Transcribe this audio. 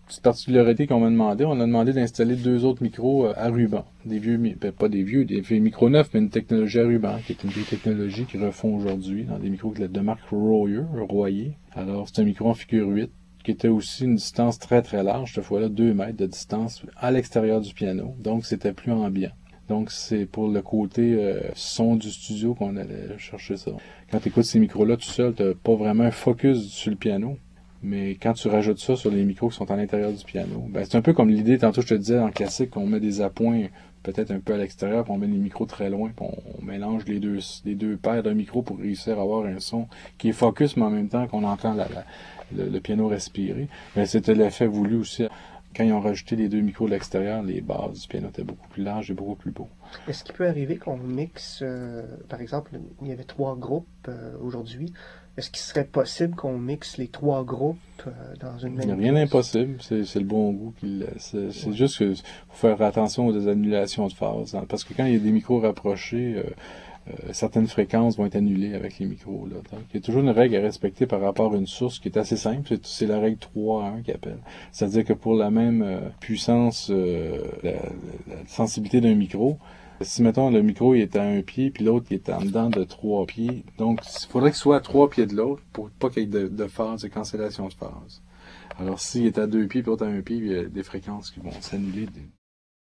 petite particularité qu'on m'a demandé. On a demandé d'installer 2 autres micros à ruban. Des vieux, pas des vieux micros neufs, mais une technologie à ruban, qui est une vieille technologie qu'ils refont aujourd'hui dans des micros de marque Royer. Alors, c'est un micro en figure 8 qui était aussi une distance très très large, cette fois-là 2 mètres de distance à l'extérieur du piano. Donc, c'était plus ambiant. Donc, c'est pour le côté son du studio qu'on allait chercher ça. Quand tu écoutes ces micros-là tout seul, tu n'as pas vraiment un focus sur le piano. Mais quand tu rajoutes ça sur les micros qui sont à l'intérieur du piano, ben c'est un peu comme l'idée, tantôt je te disais, en classique, qu'on met des appoints peut-être un peu à l'extérieur, puis on met les micros très loin, puis on mélange les deux paires de micros pour réussir à avoir un son qui est focus, mais en même temps qu'on entend le piano respirer. Ben, c'était l'effet voulu aussi. Quand ils ont rajouté les 2 micros de l'extérieur, les basses du piano étaient beaucoup plus larges et beaucoup plus beaux. Est-ce qu'il peut arriver qu'on mixe, par exemple, il y avait 3 groupes aujourd'hui. Est-ce qu'il serait possible qu'on mixe les 3 groupes dans une Il n'y a même rien pièce? d'impossible, c'est le bon goût qui le laisse. C'est Ouais. juste que faut faire attention aux annulations de phase. Hein, parce que quand il y a des micros rapprochés, certaines fréquences vont être annulées avec les micros. Là. Donc, il y a toujours une règle à respecter par rapport à une source qui est assez simple. C'est la règle 3-1 qui appelle. C'est-à-dire que pour la même puissance, la sensibilité d'un micro, si, mettons, le micro il est à 1 pied, puis l'autre il est en dedans de 3 pieds, donc il faudrait qu'il soit à 3 pieds de l'autre pour pas qu'il y ait de phase, de cancellation de phase. Alors, s'il est à 2 pieds, puis l'autre à 1 pied, il y a des fréquences qui vont s'annuler